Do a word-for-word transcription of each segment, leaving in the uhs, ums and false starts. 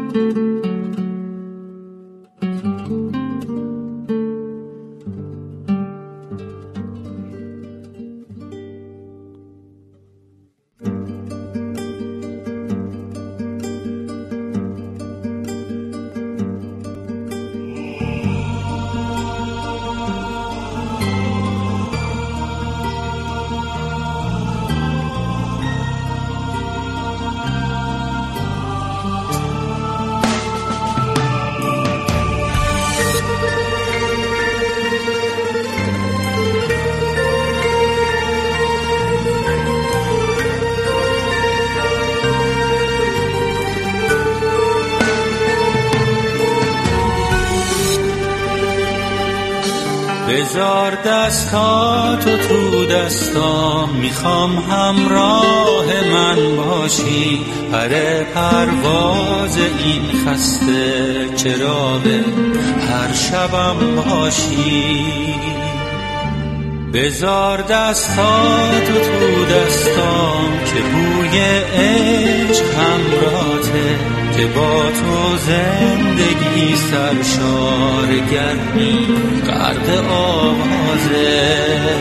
بذار دستاتو تو دستام، میخوام همراه من باشی. پر پرواز این خسته چراغه، هر شبم باشی. بذار دستاتو تو دستام که بوی عشق همراهته، که با تو زندگی سرشار گرمی غرق آوازه.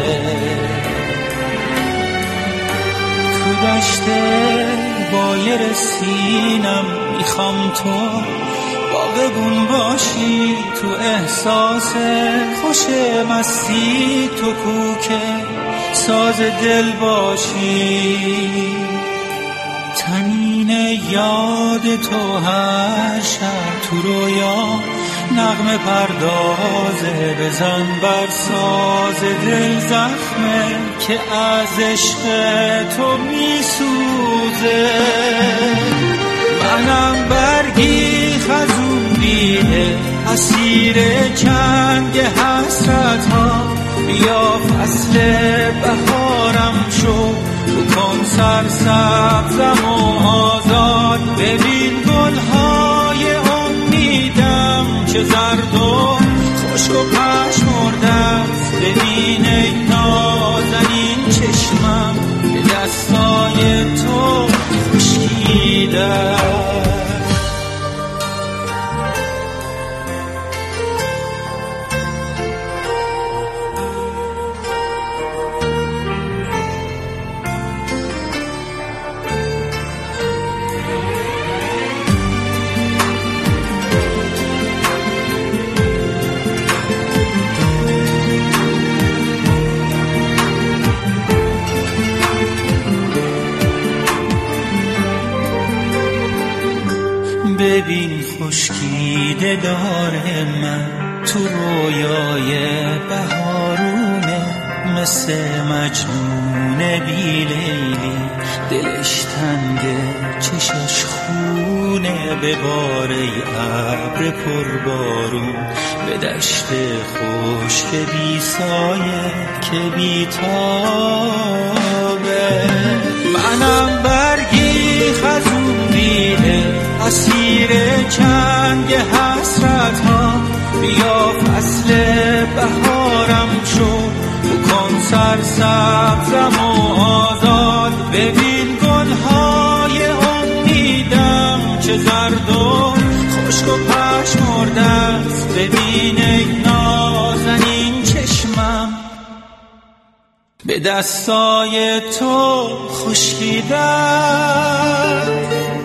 تو دشت بایر سینم میخوام تو باغبون باشی، تو احساس خوش مستی تو کوکه ساز دل باشی. تنین یاد تو هر شب تو رویا نغمه پردازه، بزن بر ساز دل زخمه که از عشق تو میسوزه. منم برگی خزون بیه اسیر جنگ حسرت ها، بیا فصل بهارم شو، بکن سرسبزم و آزاد. ببین گلهای امیدم چه زرد و خوش و پژمرده است. ببین ای نازنین چشمم به دستای تو خشکیده است. ببین خشکیده داره من تو رویای بهارونه، مثل مجنون بی لیلی دلش تنگه چشش خونه. به باره ابر پربارون به دشت خشک بی سایه که بی تابه. منم برگی خزون بیه اسیر جنگ حسرت ها، بیا فصل بهارم شو، بکن سرسبزم و آزاد. ببین گلهای امیدم چه زرد و خشک و پژمرده است. ببین ای نازنین چشمم به دستای تو خشکیده است.